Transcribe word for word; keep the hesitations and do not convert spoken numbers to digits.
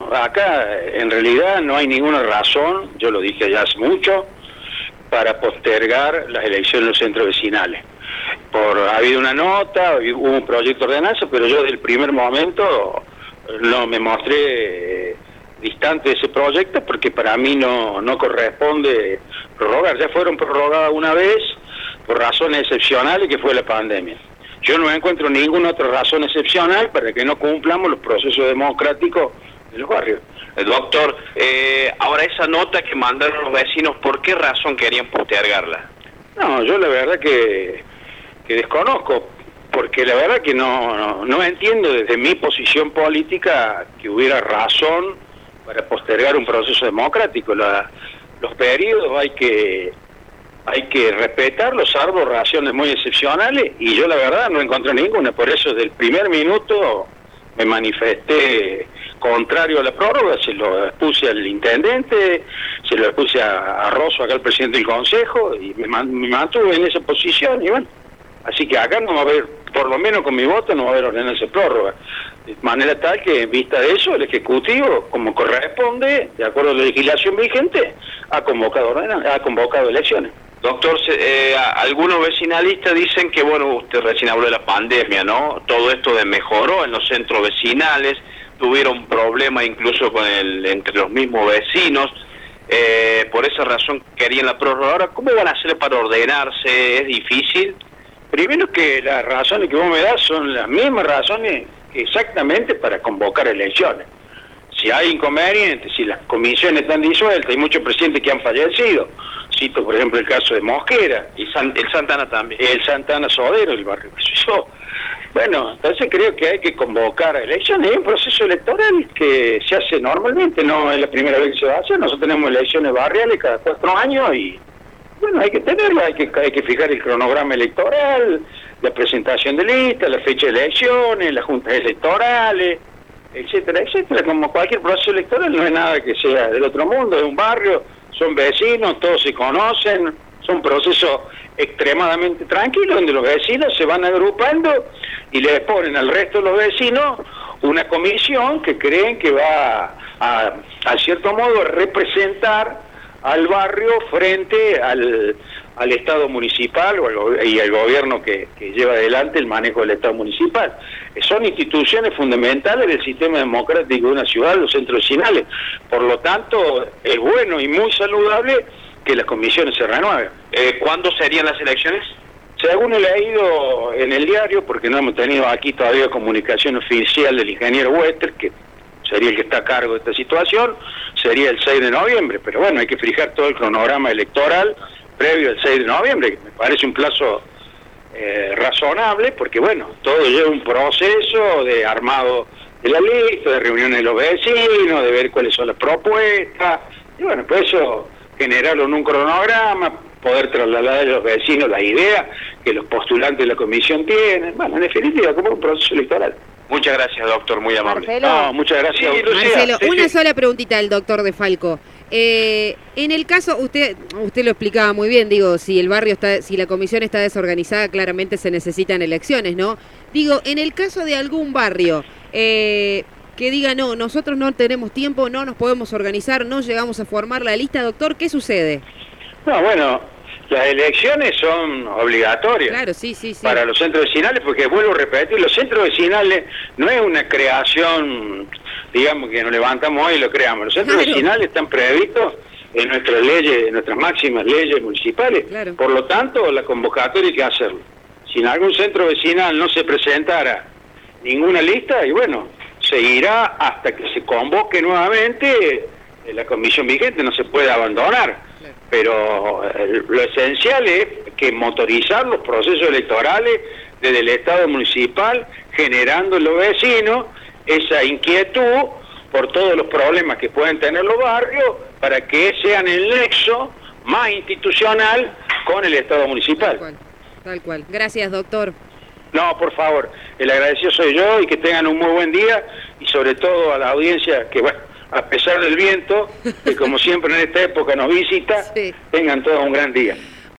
acá en realidad no hay ninguna razón, yo lo dije ya hace mucho, para postergar las elecciones en los centros vecinales. Por, ha habido una nota, hubo un proyecto de ordenanza, pero yo desde el primer momento no me mostré eh, distante de ese proyecto porque para mí no, no corresponde prorrogar. Ya fueron prorrogadas una vez por razones excepcionales que fue la pandemia. Yo no encuentro ninguna otra razón excepcional para que no cumplamos los procesos democráticos de los barrios. Eh, doctor, eh, ahora esa nota que mandaron los vecinos, ¿por qué razón querían postergarla? No, yo la verdad que, que desconozco, porque la verdad que no, no, no entiendo desde mi posición política que hubiera razón para postergar un proceso democrático. La, los periodos hay que... hay que respetarlos, salvo razones muy excepcionales, y yo la verdad no encontré ninguna, por eso desde el primer minuto me manifesté contrario a la prórroga, se lo expuse al intendente, se lo expuse a, a Rosso, acá el presidente del consejo, y me, man, me mantuve en esa posición, y bueno, así que acá no va a haber, por lo menos con mi voto, no va a haber ordenanza de prórroga, de manera tal que en vista de eso, el Ejecutivo, como corresponde, de acuerdo a la legislación vigente, ha convocado, ha convocado elecciones. Doctor, eh, algunos vecinalistas dicen que, bueno, usted recién habló de la pandemia, ¿no? Todo esto de mejoró en los centros vecinales, tuvieron problemas incluso con el, entre los mismos vecinos, eh, por esa razón querían la prórroga. Ahora, ¿cómo van a hacer para ordenarse? ¿Es difícil? Primero que las razones que vos me das son las mismas razones exactamente para convocar elecciones. Si hay inconvenientes, si las comisiones están disueltas, hay muchos presidentes que han fallecido. Cito, por ejemplo, el caso de Mosquera. Y San, el Santana también. El Santana Sodero, el barrio que se hizo. Bueno, entonces creo que hay que convocar elecciones. Hay un proceso electoral que se hace normalmente, no es la primera vez que se va a hacer. Nosotros tenemos elecciones barriales cada cuatro años y, bueno, hay que tenerlo, hay que, hay que fijar el cronograma electoral, la presentación de listas, la fecha de elecciones, las juntas electorales, etcétera, etcétera. Como cualquier proceso electoral, no es nada que sea del otro mundo, es un barrio, son vecinos, todos se conocen, son procesos extremadamente tranquilos donde los vecinos se van agrupando y le ponen al resto de los vecinos una comisión que creen que va a, a cierto modo, representar al barrio frente al, al Estado municipal o al, y al gobierno que, que lleva adelante el manejo del Estado municipal. Son instituciones fundamentales del sistema democrático de una ciudad, los centros vecinales. Por lo tanto, es bueno y muy saludable que las comisiones se renueven. Eh, ¿Cuándo serían las elecciones? Según he leído en el diario, porque no hemos tenido aquí todavía comunicación oficial del ingeniero Wester, que sería el que está a cargo de esta situación, sería el seis de noviembre, pero bueno, hay que fijar todo el cronograma electoral previo al seis de noviembre, que me parece un plazo eh, razonable, porque bueno, todo lleva un proceso de armado de la lista, de reuniones de los vecinos, de ver cuáles son las propuestas, y bueno, pues eso, generarlo en un cronograma, poder trasladar a los vecinos la idea que los postulantes de la comisión tienen, bueno, en definitiva, como un proceso electoral. Muchas gracias, doctor, muy amable. Marcelo. No, muchas gracias. Sí, Lucía, Marcelo, sí, una sí. sola preguntita al doctor de Falco. Eh, en el caso, usted usted lo explicaba muy bien, digo, si el barrio está, si la comisión está desorganizada, claramente se necesitan elecciones, ¿no? Digo, en el caso de algún barrio eh, que diga, no, nosotros no tenemos tiempo, no nos podemos organizar, no llegamos a formar la lista, doctor, ¿qué sucede? No, bueno, las elecciones son obligatorias. Claro, sí, sí, sí. Para los centros vecinales, porque vuelvo a repetir, los centros vecinales no es una creación, digamos, que nos levantamos hoy y lo creamos. Los centros Claro. vecinales están previstos en nuestras leyes, en nuestras máximas leyes municipales. Claro. Por lo tanto, la convocatoria hay que hacerlo. Si en algún centro vecinal no se presentara ninguna lista, y bueno, seguirá hasta que se convoque nuevamente la comisión vigente, no se puede abandonar. Pero eh, lo esencial es que motorizar los procesos electorales desde el Estado municipal, generando en los vecinos esa inquietud por todos los problemas que pueden tener los barrios, para que sean el nexo más institucional con el Estado municipal. Tal cual, tal cual. Gracias, doctor. No, por favor, el agradecido soy yo y que tengan un muy buen día y sobre todo a la audiencia que, bueno, a pesar del viento, que como siempre en esta época nos visita, Sí. tengan todos un gran día.